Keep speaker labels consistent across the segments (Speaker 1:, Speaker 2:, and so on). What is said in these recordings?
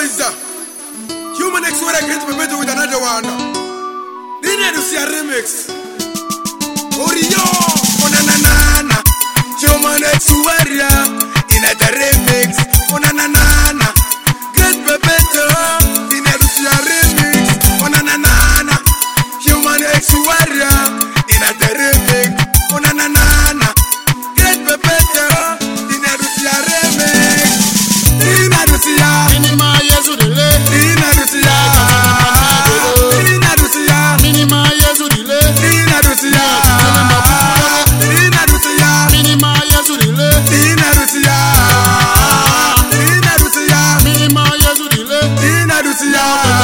Speaker 1: boys. Human X what I great better with another one. Then I do see a remix. Orio, onanana. Human X warrior in a remix. Onanana. Great better. Then I do see a remix. Onanana. Human X warrior in a remix. Onanana. Great better. Then I do see a remix. Then I do see a
Speaker 2: Minima Yazudile,
Speaker 1: Dina Lucia, Dina Lucia,
Speaker 2: Minima Yazudile,
Speaker 1: Dina Lucia, Dina Lucia,
Speaker 2: Minima Yazudile,
Speaker 1: Dina Lucia, Dina Lucia,
Speaker 2: Minima Yazudile,
Speaker 1: Dina Lucia.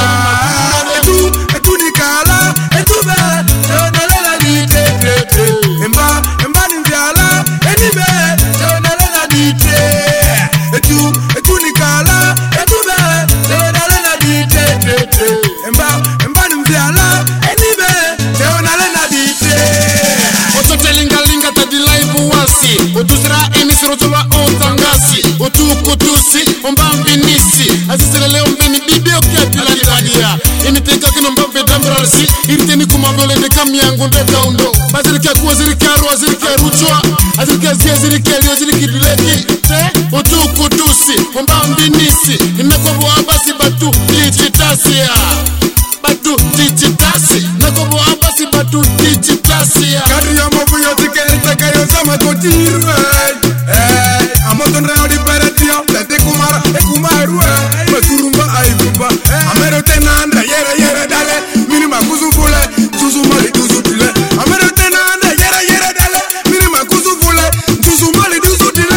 Speaker 1: Tu Nicola, tu be, la dite, emba ninjala, enibe, la dite, tu Nicola, tu be, la dite, emba ninjala, enibe, la dite.
Speaker 2: Oto telinga linga tadi live wasi, otu sira emisro tola otangasi, otu kutusi, ombambinisi, asisele leo mbeni bibi okiatila diladia, initeka kinomba vedambrasi, iriteni kumavole de kamyangu de daundo, bazirika kuwa zirika ruwa zirika ruchwa, azirika zia zirika liyo zirika dileki, otu kutusi, ombambinisi, inakobu abasi batu digitasia, batu digitasi, nakobu abasi batu digitasia.
Speaker 1: Kadri ya mobu yote kete kayo sama kotiru amoton rao di paradio lete kumara kumaru maturumba aibumba amero tenanda yere dale minima kuzufule tuzumali tuzutile amero tenanda yere dale minima kuzufule tuzumali tuzutile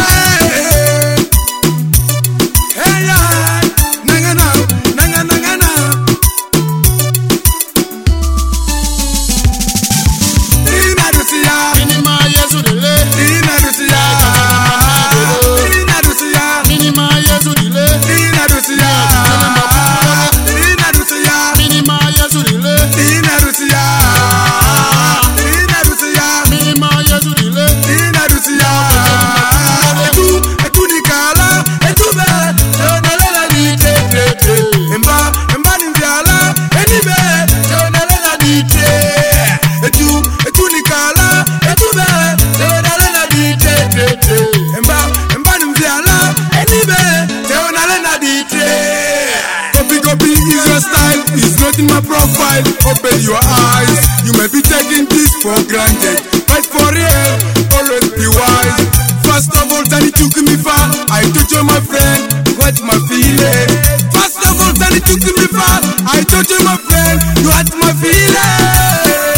Speaker 1: hey nangana Dina Lucia,
Speaker 2: Minima Yazudile,
Speaker 1: Dina Lucia, Dina Lucia,
Speaker 2: Minima Yazudile,
Speaker 1: Dina Lucia, Dina Lucia,
Speaker 2: Minima Yazudile,
Speaker 1: Dina Lucia, Dina Lucia,
Speaker 2: Minima Yazudile,
Speaker 1: Dina Lucia. Tu Nicola, tu be, la dite, emba ninjala, enibe, la dite. Tu Nicola, tu be, la dite, emba ninjala, enibe, la dite. Copy is your style, it's not in my profile. Open your eyes, you may be taking this for granted, but for real, always be wise. First of all, Tani took me far, I told you my friend, what's my feeling? First of all, Tani took me far, I told you my friend, what's my feeling?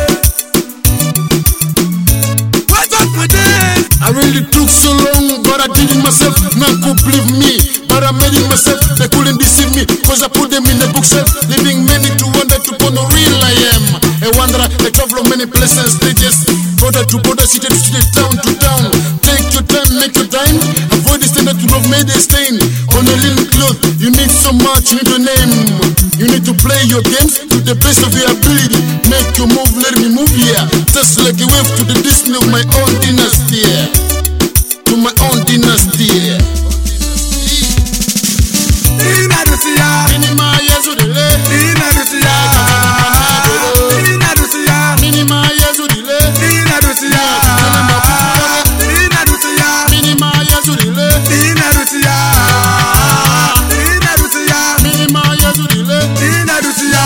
Speaker 1: What's my day?
Speaker 2: I really took so long, but I did it myself. None could believe me, but I made it myself. They couldn't deceive me, cause I put them in the bookshelf, leaving many to wonder to know real I am. A wanderer, I travel from many places and stages, border to border, city to city, town to town. Take your time, make your time. Avoid the standard to love, made a stain on a little cloth. You need so much, you need a name. You need to play your games to the best of your ability. Make your move, let me move here. Just like a wave to the Disney of my own dynasty. To my own dynasty.
Speaker 1: Dina Lucia,
Speaker 2: Minima Yazudile,
Speaker 1: Dina Lucia, Dina Lucia,
Speaker 2: Minima Yazudile,
Speaker 1: Dina Lucia, Dina Lucia,
Speaker 2: Minima Yazudile,
Speaker 1: Dina Lucia, Dina Lucia,
Speaker 2: Minima Yazudile,
Speaker 1: Dina Lucia.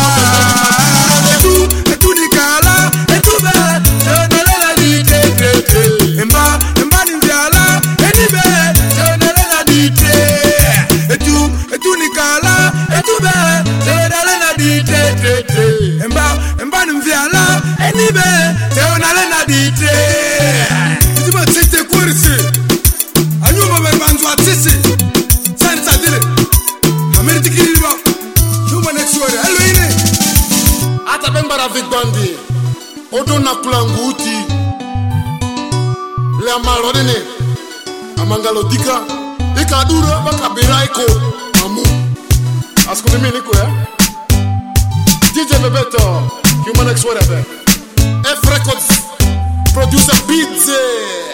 Speaker 1: Tu Nicola, tu be, la dite, emba ninjala, enibe, la dite. Tu Nicola, tu be, la dite, emba ninjala, enibe, la dite. Tu m'as cité kursi, anyuma berbanzo atisi, sansa dire, ameriti kiriba, human exuere, hello ine.
Speaker 2: Ata bembara vitbandi, odona kulanguti, le amalodene, amangalodika, ikadura bakabiraiko, mamu. Asko mimi niko ya? DJ Bebeto, human exuere, F Records, producer Beats.